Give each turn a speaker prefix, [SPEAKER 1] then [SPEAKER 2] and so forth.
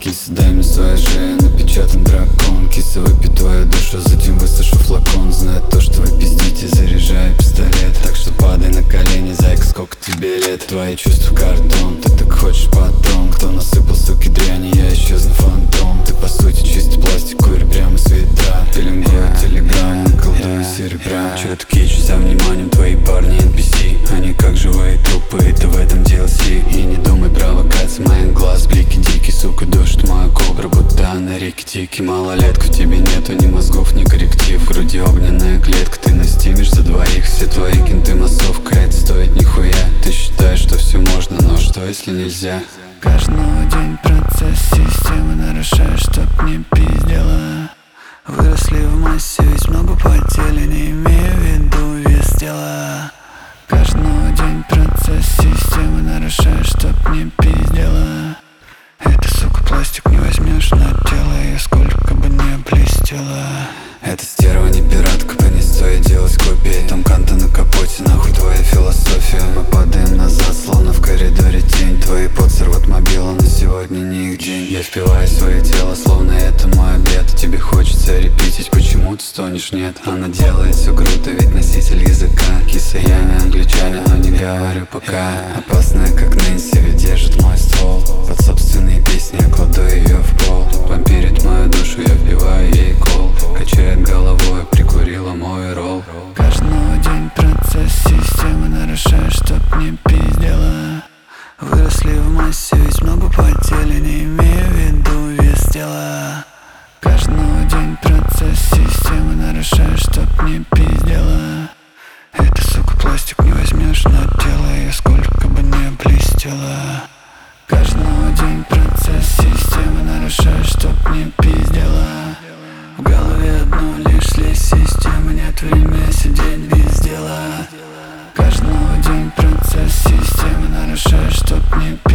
[SPEAKER 1] Киса, дай мне свою шею, напечатан дракон. Киса, выпей твою душу, затем высушу флакон. Знает то, что вы пиздите, заряжаю пистолет. Так что падай на колени, зайка, сколько тебе лет? Твои чувства картон, ты так хочешь потом. Кто насыпал, суки, дряни, я исчезну фантом. Ты по сути чистый пластик, курь прямо с ведра. Пеленгую телеграм, наколдую серебра. Чё ты кичишь за вниманием, твои парни NPC. Они как живые трупы, и ты в этом DLC. И не думай провокации, моих глаз блики дикий. Сука, душит мою кобру, будто на реке тики. Малолетка, в тебе нету ни мозгов, ни корректив. В груди огненная клетка, ты настимешь за двоих. Все твои кенты массовка, это стоит нихуя. Ты считаешь, что все можно, но что если нельзя?
[SPEAKER 2] Каждый день процесс системы нарушаешь, чтоб не пиздела. Выросли в массе, ведь много потели, не имея в виду вес тела. Каждый день процесс системы нарушаешь, чтоб не пиздела. Это, сука, пластик не возьмешь на тело, и сколько бы не блестела.
[SPEAKER 1] Эта стерва не пиратка, не стоит делать копии. Там канта на капоте, нахуй твоя философия. Мы падаем назад, словно в коридоре тень. Твои поцер от мобила, но сегодня не их день. Я впиваю свое тело, словно это мой обед. Тебе хочется репетить, почему ты стонешь, нет? Она делает все круто, ведь носитель языка. Киса, я не англичанин, но не говорю пока. Опасная, как Нэнси, ведь держит мой ствол. Под собственные песни я кладу ее в пол. Вампирит мою душу, я вбиваю ей кол. Качает головой, прикурила мой ролл.
[SPEAKER 2] Каждый день процесс системы нарушаешь, чтоб не пиздела. Выросли в массе, ведь много потели, не имея в виду вес тела. Каждый день процесс системы нарушаешь, чтоб не пиздела. Это, сука, пластик не возьмешь на тело, и сколько бы не блестела. Каждый день процесс системы нарушаешь, чтоб не пиздела. В голове одно лишь слезь системы, нет времени сидеть без дела. Каждый день процесс системы нарушаешь, чтоб не